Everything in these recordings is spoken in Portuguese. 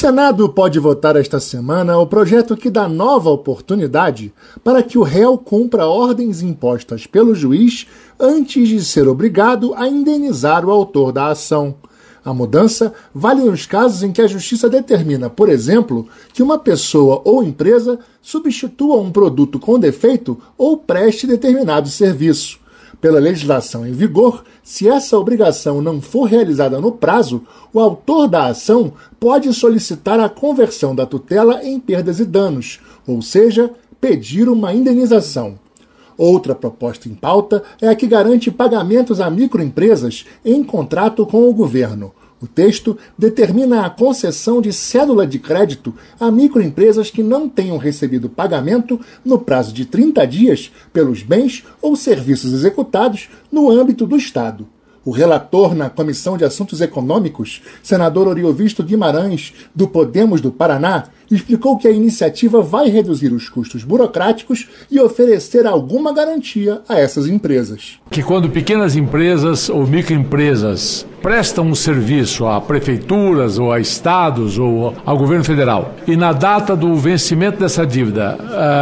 Senado pode votar esta semana o projeto que dá nova oportunidade para que o réu cumpra ordens impostas pelo juiz antes de ser obrigado a indenizar o autor da ação. A mudança vale nos casos em que a Justiça determina, por exemplo, que uma pessoa ou empresa substitua um produto com defeito ou preste determinado serviço. Pela legislação em vigor, se essa obrigação não for realizada no prazo, o autor da ação pode solicitar a conversão da tutela em perdas e danos, ou seja, pedir uma indenização. Outra proposta em pauta é a que garante pagamentos a microempresas em contrato com o governo. O texto determina a concessão de cédula de crédito a microempresas que não tenham recebido pagamento no prazo de 30 dias pelos bens ou serviços executados no âmbito do Estado. O relator na Comissão de Assuntos Econômicos, senador Oriovisto Guimarães, do Podemos do Paraná, explicou que a iniciativa vai reduzir os custos burocráticos e oferecer alguma garantia a essas empresas. Que quando pequenas empresas ou microempresas prestam um serviço a prefeituras ou a estados ou ao governo federal e na data do vencimento dessa dívida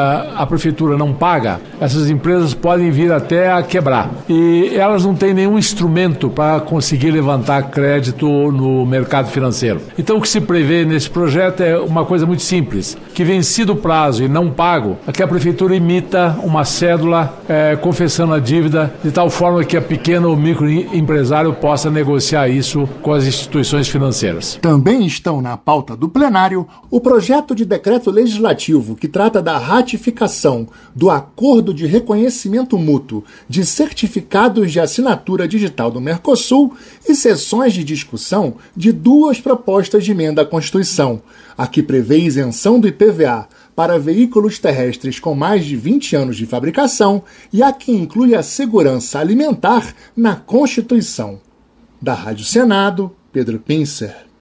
a prefeitura não paga, essas empresas podem vir até a quebrar e elas não têm nenhum instrumento para conseguir levantar crédito no mercado financeiro. Então o que se prevê nesse projeto é uma coisa muito simples, que vencido o prazo e não pago, que a prefeitura emita uma cédula confessando a dívida de tal forma que a pequena ou microempresário possa negociar isso com as instituições financeiras. Também estão na pauta do plenário o projeto de decreto legislativo que trata da ratificação do Acordo de Reconhecimento Mútuo de Certificados de Assinatura Digital do Mercosul e sessões de discussão de duas propostas de emenda à Constituição, a que prevê isenção do IPVA para veículos terrestres com mais de 20 anos de fabricação e a que inclui a segurança alimentar na Constituição. Da Rádio Senado, Pedro Pincer.